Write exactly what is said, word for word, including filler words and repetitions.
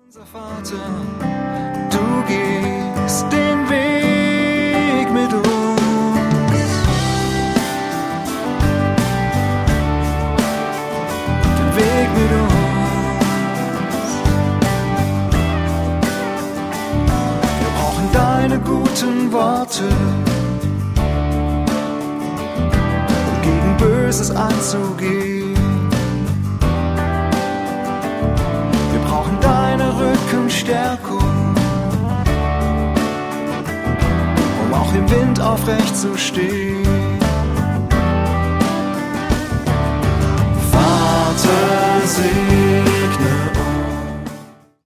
Unser Vater, du gehst den Weg mit uns, den Weg mit uns. Wir brauchen deine guten Worte, um gegen Böses anzugehen. Wir brauchen deine Rückenstärkung, um auch im Wind aufrecht zu stehen. Vater, segne